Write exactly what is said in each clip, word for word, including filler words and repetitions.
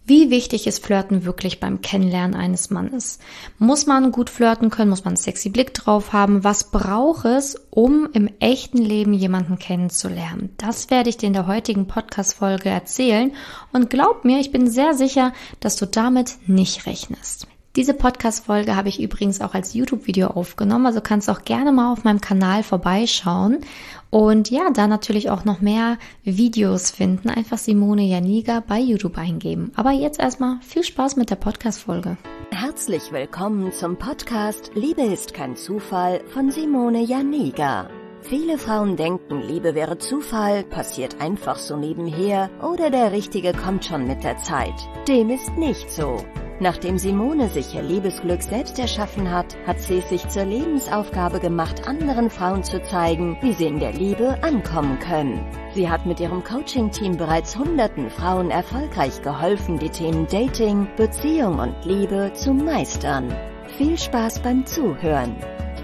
Wie wichtig ist Flirten wirklich beim Kennenlernen eines Mannes? Muss man gut flirten können? Muss man einen sexy Blick drauf haben? Was braucht es, um im echten Leben jemanden kennenzulernen? Das werde ich dir in der heutigen Podcast-Folge erzählen und glaub mir, ich bin sehr sicher, dass du damit nicht rechnest. Diese Podcast-Folge habe ich übrigens auch als YouTube-Video aufgenommen, also kannst auch gerne mal auf meinem Kanal vorbeischauen und ja, da natürlich auch noch mehr Videos finden. Einfach Simone Janiga bei YouTube eingeben. Aber jetzt erstmal viel Spaß mit der Podcast-Folge. Herzlich willkommen zum Podcast Liebe ist kein Zufall von Simone Janiga. Viele Frauen denken, Liebe wäre Zufall, passiert einfach so nebenher oder der Richtige kommt schon mit der Zeit. Dem ist nicht so. Nachdem Simone sich ihr Liebesglück selbst erschaffen hat, hat sie es sich zur Lebensaufgabe gemacht, anderen Frauen zu zeigen, wie sie in der Liebe ankommen können. Sie hat mit ihrem Coaching-Team bereits hunderten Frauen erfolgreich geholfen, die Themen Dating, Beziehung und Liebe zu meistern. Viel Spaß beim Zuhören.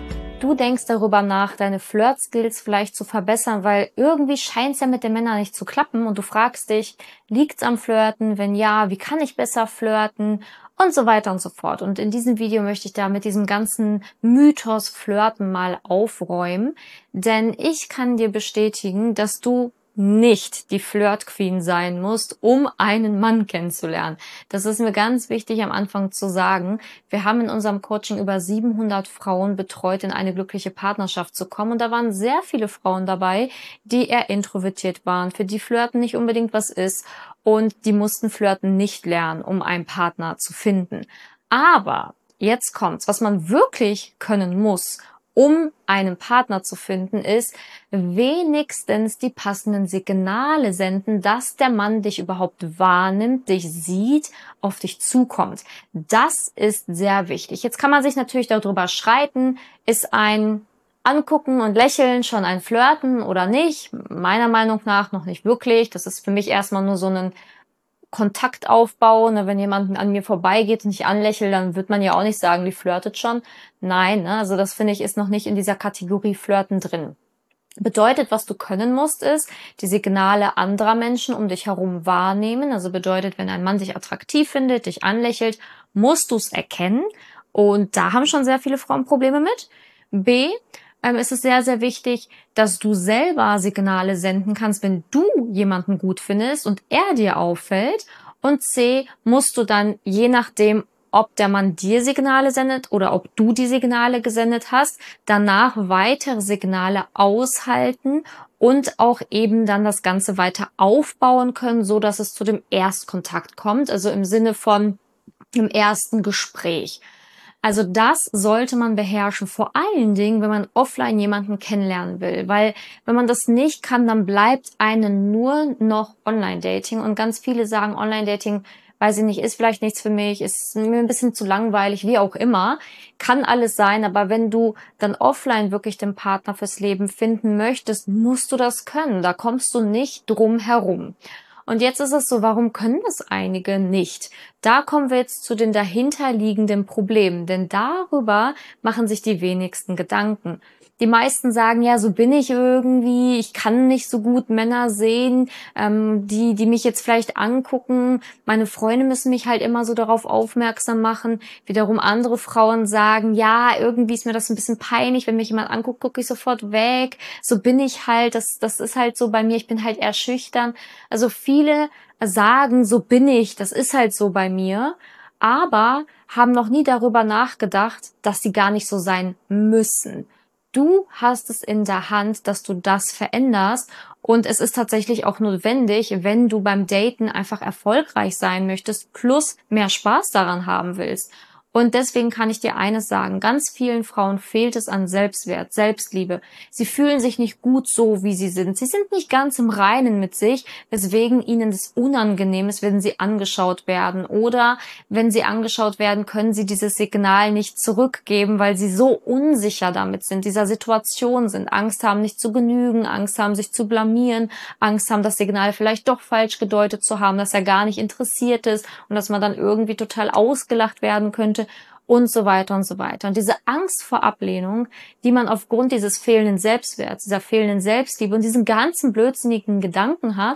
Du denkst darüber nach, deine Flirt-Skills vielleicht zu verbessern, weil irgendwie scheint es ja mit den Männern nicht zu klappen und du fragst dich, liegt's am Flirten? Wenn ja, wie kann ich besser flirten? Und so weiter und so fort. Und in diesem Video möchte ich da mit diesem ganzen Mythos Flirten mal aufräumen, denn ich kann dir bestätigen, dass du nicht die Flirt-Queen sein musst, um einen Mann kennenzulernen. Das ist mir ganz wichtig am Anfang zu sagen. Wir haben in unserem Coaching über siebenhundert Frauen betreut, in eine glückliche Partnerschaft zu kommen. Und da waren sehr viele Frauen dabei, die eher introvertiert waren, für die Flirten nicht unbedingt was ist. Und die mussten Flirten nicht lernen, um einen Partner zu finden. Aber jetzt kommt's, was man wirklich können muss, um einen Partner zu finden, ist wenigstens die passenden Signale senden, dass der Mann dich überhaupt wahrnimmt, dich sieht, auf dich zukommt. Das ist sehr wichtig. Jetzt kann man sich natürlich darüber streiten, ist ein Angucken und Lächeln schon ein Flirten oder nicht? Meiner Meinung nach noch nicht wirklich. Das ist für mich erstmal nur so ein Kontaktaufbau, ne, wenn jemand an mir vorbeigeht und ich anlächle, dann wird man ja auch nicht sagen, die flirtet schon. Nein, ne, also das finde ich ist noch nicht in dieser Kategorie Flirten drin. Bedeutet, was du können musst, ist die Signale anderer Menschen um dich herum wahrnehmen. Also bedeutet, wenn ein Mann dich attraktiv findet, dich anlächelt, musst du es erkennen. Und da haben schon sehr viele Frauen Probleme mit. B, ähm, ist es sehr, sehr wichtig, dass du selber Signale senden kannst, wenn du jemanden gut findest und er dir auffällt. Und C, musst du dann, je nachdem, ob der Mann dir Signale sendet oder ob du die Signale gesendet hast, danach weitere Signale aushalten und auch eben dann das Ganze weiter aufbauen können, so dass es zu dem Erstkontakt kommt, also im Sinne von im ersten Gespräch. Also das sollte man beherrschen, vor allen Dingen, wenn man offline jemanden kennenlernen will, weil wenn man das nicht kann, dann bleibt einem nur noch Online-Dating und ganz viele sagen, Online-Dating, weiß ich nicht, ist vielleicht nichts für mich, ist mir ein bisschen zu langweilig, wie auch immer, kann alles sein, aber wenn du dann offline wirklich den Partner fürs Leben finden möchtest, musst du das können, da kommst du nicht drum herum. Und jetzt ist es so, warum können das einige nicht? Da kommen wir jetzt zu den dahinterliegenden Problemen, denn darüber machen sich die wenigsten Gedanken. Die meisten sagen, ja, so bin ich irgendwie, ich kann nicht so gut Männer sehen, ähm, die die mich jetzt vielleicht angucken. Meine Freunde müssen mich halt immer so darauf aufmerksam machen. Wiederum andere Frauen sagen, ja, irgendwie ist mir das ein bisschen peinlich, wenn mich jemand anguckt, gucke ich sofort weg. So bin ich halt, das, das ist halt so bei mir, ich bin halt eher schüchtern. Also viele sagen, so bin ich, das ist halt so bei mir, aber haben noch nie darüber nachgedacht, dass sie gar nicht so sein müssen. Du hast es in der Hand, dass du das veränderst und es ist tatsächlich auch notwendig, wenn du beim Daten einfach erfolgreich sein möchtest, plus mehr Spaß daran haben willst. Und deswegen kann ich dir eines sagen, ganz vielen Frauen fehlt es an Selbstwert, Selbstliebe. Sie fühlen sich nicht gut so, wie sie sind. Sie sind nicht ganz im Reinen mit sich, weswegen ihnen das unangenehm ist, wenn sie angeschaut werden. Oder wenn sie angeschaut werden, können sie dieses Signal nicht zurückgeben, weil sie so unsicher damit sind, dieser Situation sind, Angst haben, nicht zu genügen, Angst haben, sich zu blamieren, Angst haben, das Signal vielleicht doch falsch gedeutet zu haben, dass er gar nicht interessiert ist und dass man dann irgendwie total ausgelacht werden könnte. Und so weiter und so weiter. Und diese Angst vor Ablehnung, die man aufgrund dieses fehlenden Selbstwerts, dieser fehlenden Selbstliebe und diesen ganzen blödsinnigen Gedanken hat,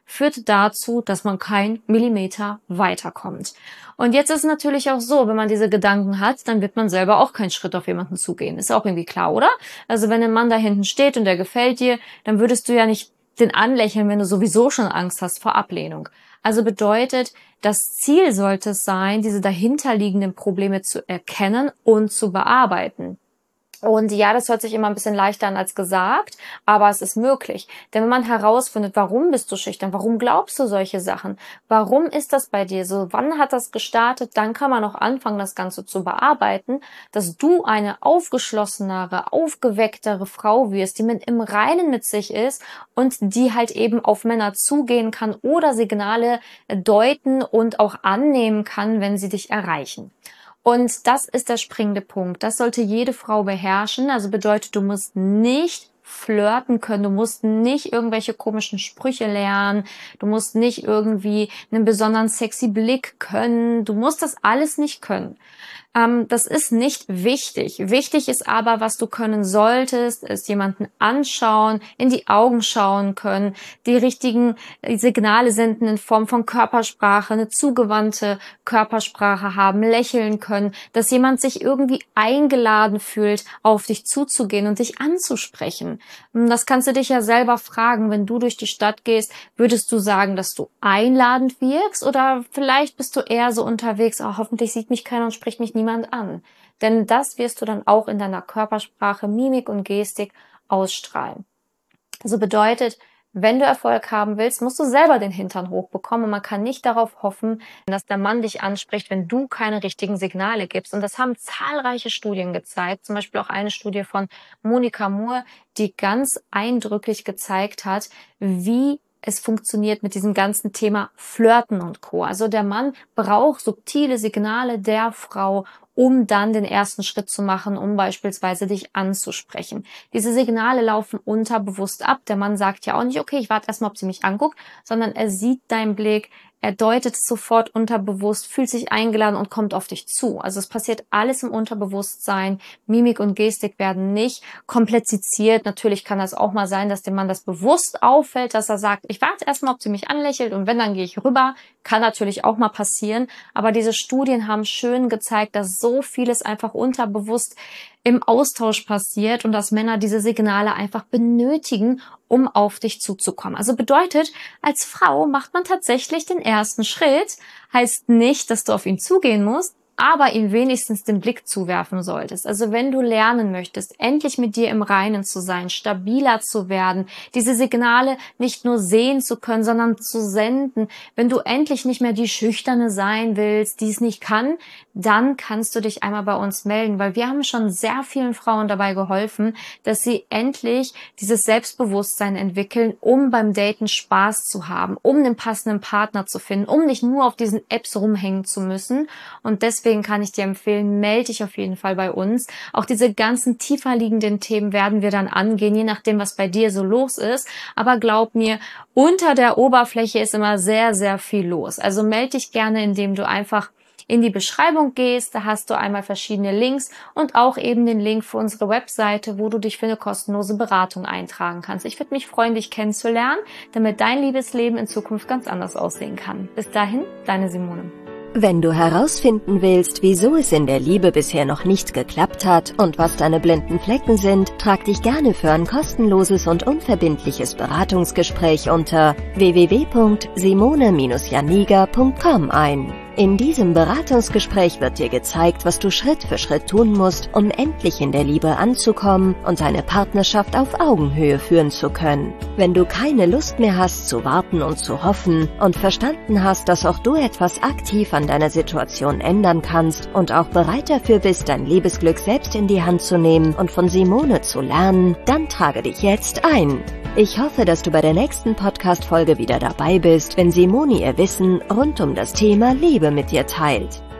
führt dazu, dass man kein Millimeter weiterkommt. Und jetzt ist es natürlich auch so, wenn man diese Gedanken hat, dann wird man selber auch keinen Schritt auf jemanden zugehen. Ist auch irgendwie klar, oder? Also wenn ein Mann da hinten steht und der gefällt dir, dann würdest du ja nicht den anlächeln, wenn du sowieso schon Angst hast vor Ablehnung. Also bedeutet, das Ziel sollte es sein, diese dahinterliegenden Probleme zu erkennen und zu bearbeiten. Und ja, das hört sich immer ein bisschen leichter an als gesagt, aber es ist möglich. Denn wenn man herausfindet, warum bist du schüchtern, warum glaubst du solche Sachen, warum ist das bei dir so, wann hat das gestartet, dann kann man auch anfangen, das Ganze zu bearbeiten, dass du eine aufgeschlossenere, aufgewecktere Frau wirst, die mit im Reinen mit sich ist und die halt eben auf Männer zugehen kann oder Signale deuten und auch annehmen kann, wenn sie dich erreichen. Und das ist der springende Punkt. Das sollte jede Frau beherrschen. Also bedeutet, du musst nicht flirten können, du musst nicht irgendwelche komischen Sprüche lernen, du musst nicht irgendwie einen besonderen sexy Blick können, du musst das alles nicht können. Ähm, das ist nicht wichtig. Wichtig ist aber, was du können solltest, ist jemanden anschauen, in die Augen schauen können, die richtigen Signale senden in Form von Körpersprache, eine zugewandte Körpersprache haben, lächeln können, dass jemand sich irgendwie eingeladen fühlt, auf dich zuzugehen und dich anzusprechen. Das kannst du dich ja selber fragen, wenn du durch die Stadt gehst, würdest du sagen, dass du einladend wirkst oder vielleicht bist du eher so unterwegs, oh, hoffentlich sieht mich keiner und spricht mich niemand an. Denn das wirst du dann auch in deiner Körpersprache, Mimik und Gestik ausstrahlen. Also bedeutet, wenn du Erfolg haben willst, musst du selber den Hintern hochbekommen und man kann nicht darauf hoffen, dass der Mann dich anspricht, wenn du keine richtigen Signale gibst. Und das haben zahlreiche Studien gezeigt, zum Beispiel auch eine Studie von Monika Moore, die ganz eindrücklich gezeigt hat, wie es funktioniert mit diesem ganzen Thema Flirten und Co. Also der Mann braucht subtile Signale der Frau, um dann den ersten Schritt zu machen, um beispielsweise dich anzusprechen. Diese Signale laufen unterbewusst ab. Der Mann sagt ja auch nicht, okay, ich warte erstmal, ob sie mich anguckt, sondern er sieht deinen Blick, er deutet es sofort unterbewusst, fühlt sich eingeladen und kommt auf dich zu. Also es passiert alles im Unterbewusstsein. Mimik und Gestik werden nicht komplexiziert. Natürlich kann das auch mal sein, dass dem Mann das bewusst auffällt, dass er sagt, ich warte erstmal, ob sie mich anlächelt und wenn, dann gehe ich rüber. Kann natürlich auch mal passieren. Aber diese Studien haben schön gezeigt, dass so vieles einfach unterbewusst im Austausch passiert und dass Männer diese Signale einfach benötigen, um auf dich zuzukommen. Also bedeutet, als Frau macht man tatsächlich den ersten Schritt, heißt nicht, dass du auf ihn zugehen musst, aber ihm wenigstens den Blick zuwerfen solltest. Also wenn du lernen möchtest, endlich mit dir im Reinen zu sein, stabiler zu werden, diese Signale nicht nur sehen zu können, sondern zu senden, wenn du endlich nicht mehr die Schüchterne sein willst, die es nicht kann, dann kannst du dich einmal bei uns melden, weil wir haben schon sehr vielen Frauen dabei geholfen, dass sie endlich dieses Selbstbewusstsein entwickeln, um beim Daten Spaß zu haben, um einen passenden Partner zu finden, um nicht nur auf diesen Apps rumhängen zu müssen. Und deswegen Deswegen kann ich dir empfehlen, melde dich auf jeden Fall bei uns. Auch diese ganzen tiefer liegenden Themen werden wir dann angehen, je nachdem, was bei dir so los ist. Aber glaub mir, unter der Oberfläche ist immer sehr, sehr viel los. Also melde dich gerne, indem du einfach in die Beschreibung gehst. Da hast du einmal verschiedene Links und auch eben den Link für unsere Webseite, wo du dich für eine kostenlose Beratung eintragen kannst. Ich würde mich freuen, dich kennenzulernen, damit dein Liebesleben in Zukunft ganz anders aussehen kann. Bis dahin, deine Simone. Wenn du herausfinden willst, wieso es in der Liebe bisher noch nicht geklappt hat und was deine blinden Flecken sind, trag dich gerne für ein kostenloses und unverbindliches Beratungsgespräch unter w w w punkt simone Bindestrich janiga punkt com ein. In diesem Beratungsgespräch wird dir gezeigt, was du Schritt für Schritt tun musst, um endlich in der Liebe anzukommen und deine Partnerschaft auf Augenhöhe führen zu können. Wenn du keine Lust mehr hast zu warten und zu hoffen und verstanden hast, dass auch du etwas aktiv an deiner Situation ändern kannst und auch bereit dafür bist, dein Liebesglück selbst in die Hand zu nehmen und von Simone zu lernen, dann trage dich jetzt ein. Ich hoffe, dass du bei der nächsten Podcast-Folge wieder dabei bist, wenn Simone ihr Wissen rund um das Thema Liebe mit dir teilt.